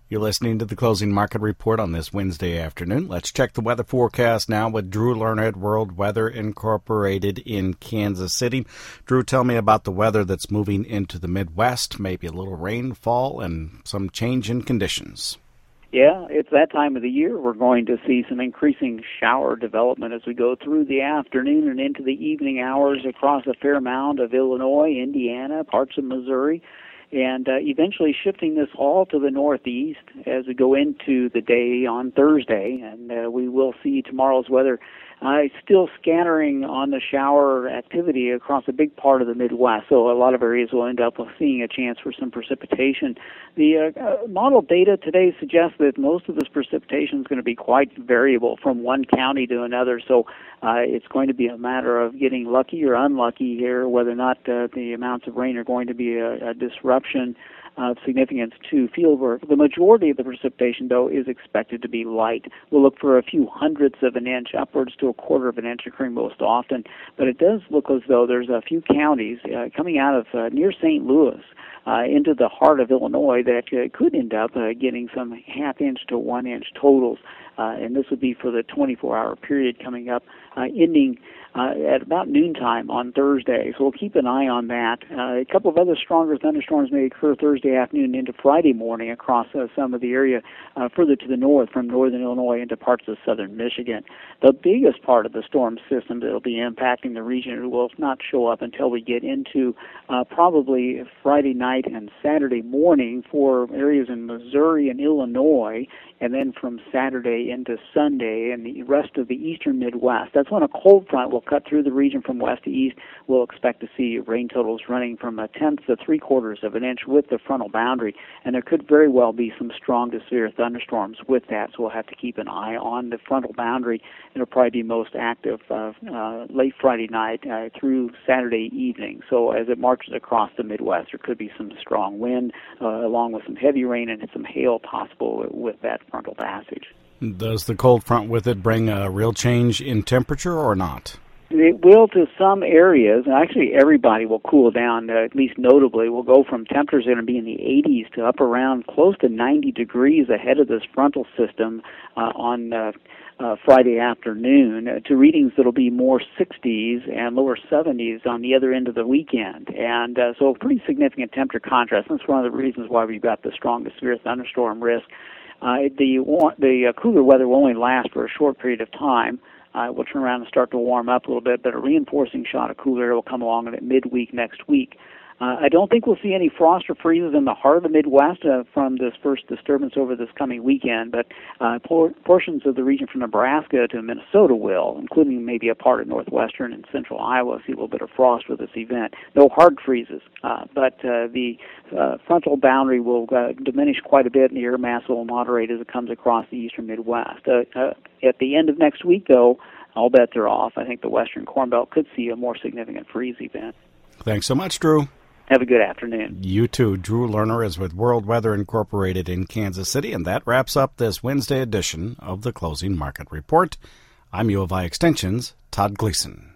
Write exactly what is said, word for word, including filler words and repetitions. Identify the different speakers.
Speaker 1: You're listening to the Closing Market Report on this Wednesday afternoon. Let's check the weather forecast now with Drew Lerner at World Weather Incorporated in Kansas City. Drew, tell me about the weather that's moving into the Midwest, maybe a little rainfall and some change in conditions.
Speaker 2: Yeah, it's that time of the year. We're going to see some increasing shower development as we go through the afternoon and into the evening hours across a fair amount of Illinois, Indiana, parts of Missouri, and uh, eventually shifting this all to the northeast as we go into the day on Thursday. And uh, we will see tomorrow's weather uh, still scattering on the shower activity across a big part of the Midwest. So a lot of areas will end up seeing a chance for some precipitation. The uh, uh, model data today suggests that most of this precipitation is going to be quite variable from one county to another. So uh, it's going to be a matter of getting lucky or unlucky here, whether or not uh, the amounts of rain are going to be a, a disruption of significance to field work. The majority of the precipitation, though, is expected to be light. We'll look for a few hundredths of an inch, upwards to a quarter of an inch occurring most often. But it does look as though there's a few counties uh, coming out of uh, near Saint Louis uh, into the heart of Illinois that uh, could end up uh, getting some half-inch to one-inch totals. Uh, and this would be for the twenty-four hour period coming up, uh, ending uh, at about noontime on Thursday. So we'll keep an eye on that. Uh, a couple of other stronger thunderstorms may occur Thursday afternoon into Friday morning across uh, some of the area uh, further to the north from northern Illinois into parts of southern Michigan. The biggest part of the storm system that will be impacting the region will not show up until we get into uh, probably Friday night and Saturday morning for areas in Missouri and Illinois, and then from Saturday into Sunday and the rest of the eastern Midwest. That's when a cold front will cut through the region from west to east. We'll expect to see rain totals running from a tenth to three quarters of an inch with the frontal boundary, and there could very well be some strong to severe thunderstorms with that, so we'll have to keep an eye on the frontal boundary. It'll probably be most active uh, uh, late Friday night uh, through Saturday evening. So as it marches across the Midwest, there could be some strong wind uh, along with some heavy rain and some hail possible with that frontal passage.
Speaker 1: Does the cold front with it bring a real change in temperature or not?
Speaker 2: It will to some areas, and actually everybody will cool down, uh, at least notably. We'll go from temperatures that are going to be in the eighties to up around close to ninety degrees ahead of this frontal system uh, on uh, uh, Friday afternoon uh, to readings that will be more sixties and lower seventies on the other end of the weekend. And uh, so a pretty significant temperature contrast. That's one of the reasons why we've got the strongest severe thunderstorm risk. Uh, the the uh, cooler weather will only last for a short period of time. Uh, we'll turn around and start to warm up a little bit, but a reinforcing shot of cooler air will come along at midweek next week. Uh, I don't think we'll see any frost or freezes in the heart of the Midwest uh, from this first disturbance over this coming weekend, but uh, por- portions of the region from Nebraska to Minnesota will, including maybe a part of northwestern and central Iowa, see a little bit of frost with this event. No hard freezes, uh, but uh, the uh, frontal boundary will uh, diminish quite a bit, and the air mass will moderate as it comes across the eastern Midwest. Uh, uh, at the end of next week, though, all bets are off. I think the western Corn Belt could see a more significant freeze event.
Speaker 1: Thanks so much, Drew.
Speaker 2: Have a good afternoon.
Speaker 1: You too. Drew Lerner is with World Weather Incorporated in Kansas City, and that wraps up this Wednesday edition of the Closing Market Report. I'm U of I Extension's Todd Gleason.